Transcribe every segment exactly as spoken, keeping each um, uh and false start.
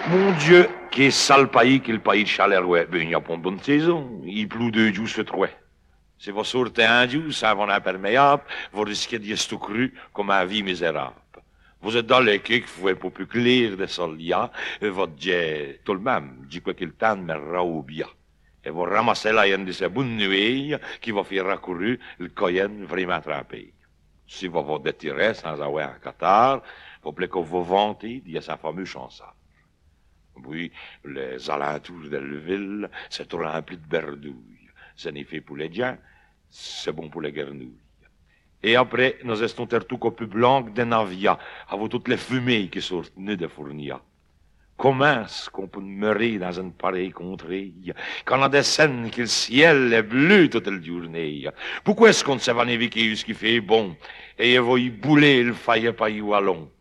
Mon Dieu, qui sale pays que le pays de Charleroi. Ben, il n'y a pas de bonne saison. Il pleut deux jours sur trois. Si vous sortez un jour, ça va imperméable, vous risquez d'y être tout cru comme un vie misérable. Vous êtes dans les quais, vous ne pouvez pas plus clair de solia, et votre jet, tout le même, dit quoi qu'il tente, mais raoubia. Et vous ramassez la haine de ces bonnes nuits qui va faire raccourir le coyen vraiment attrapé. Si vous vous détirez sans avoir un cathare, vous plaît que vous vantez, dit sa fameuse chanson. Oui, les alentours de la ville, c'est tout rempli de berdouilles. Ce n'est fait pour les gens, c'est bon pour les guernouilles. Et après, nous estons tout au plus blanc des navia, avec toutes les fumées qui sortent de Fournia. Comment est-ce qu'on peut meurer dans une pareille contrée, quand on a des scènes que le ciel est bleu toute la journée? Pourquoi est-ce qu'on ne sait pas naviguer ce qui fait bon, et il va y bouler le faille pas y wallon?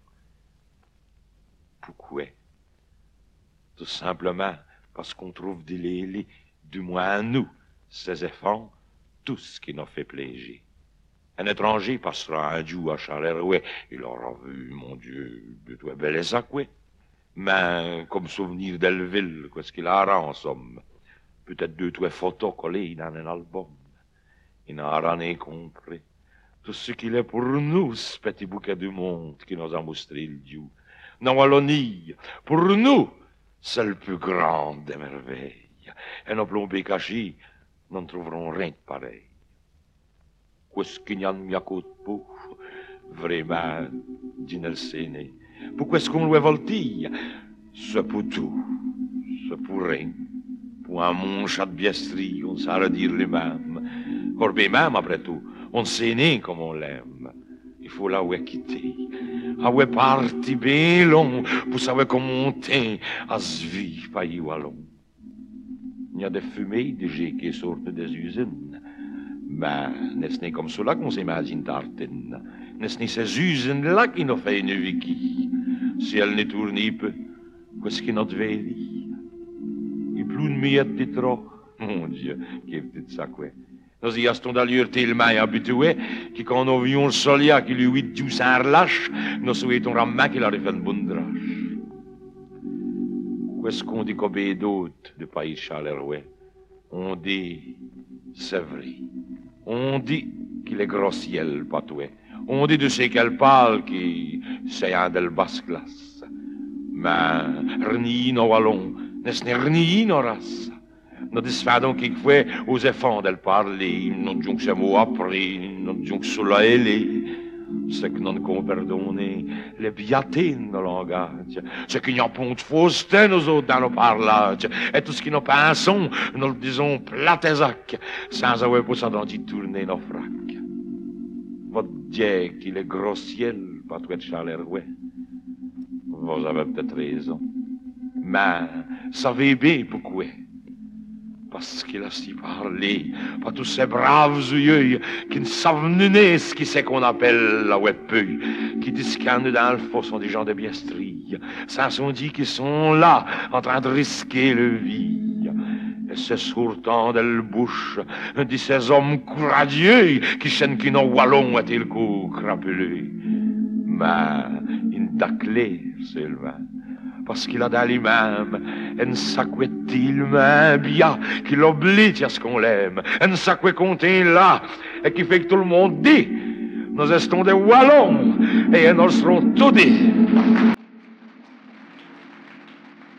Pourquoi? Tout simplement parce qu'on trouve des lélés, du moins nous, ces enfants, tout ce qui nous fait plaisir. Un étranger passera un jour à Charleroi, il aura vu, mon Dieu, de toi belle ça, quoi. Mais comme souvenir d'Elville, qu'est-ce qu'il aura en somme? Peut-être deux, trois photos collées dans un album. Il n'aura rien compris. Tout ce qu'il est pour nous, ce petit bouquet du monde qui nous a montré le Dieu. Non, Wallonie, pour nous, c'est le plus grand des merveilles. Et nos plombés cachés, nous ne trouverons rien de pareil. Qu'est-ce qu'il y a de mieux qu'au pot? Vraiment, dit Nelséné. Pourquoi est-ce qu'on le voltille? C'est pour tout, c'est pour rien. Pour un moncha de biestrie, on sait redire les mêmes. Corbet même, après tout, on sait né comme on l'aime. Il faut la ouais quitter. Ah ouais parti bien long pour savoir comment on tient à se vivre pays wallon. Il y a des fumées, des jets qui sortent des usines. Mais n'est-ce pas comme cela qu'on s'imagine tartine? N'est-ce pas ces usines-là qui nous fait une vie? Si elle ne tourne peu, qu'est-ce qu'il nous devait dire? Il pleut de miettes de trop. Mon Dieu, qu'est-ce que ça quoi? Nous y restons d'ailleurs tellement habitués que quand nous voyons le solia qui lui dit sans relâche, nous souhaitons vraiment qu'il arrive une bonne drache. Qu'est-ce qu'on dit comme d'autres de pays de Charleroi? On dit, c'est vrai. On dit qu'il est gros ciel, pas toi. On dit de ce qu'elle parle qui c'est un de basse classe. Mais rien no wallon, n'est-ce rien no race. Nous disons donc qu'il faut aux effets d'elle parler, nous disons que c'est mot après, nous disons que cela est les. C'est que nous comprenons les biatés de nos langages. C'est qu'il n'y a pas de fausseté, nous autres, dans nos parlages. Et tout ce que nous pensons, nous le disons platésac, sans avoir pour ça d'y tourner nos fracs. Votre Dieu qu'il est gros ciel, pas toi de Charleroi. Vous avez peut-être raison. Mais, savez bien pourquoi. Parce qu'il a si parlé, pas tous ces braves yeux qui ne savent nuner ce qui c'est qu'on appelle la webpeuille, qui disent qu'un dans le fond sont des gens de biestrie, ça sont dit qu'ils sont là, en train de risquer le vie. Et c'est sortant de la bouche de ces hommes courageux qui chaînent qui n'ont wallon à tel coup crapuleux. Mais, il n'a clair seulement. Parce qu'il a dans lui-même un sacré tellement bien qu'il oblige à ce qu'on l'aime. Un sacré contient là et qui fait que tout le monde dit nous restons des wallons et nous serons tous dit.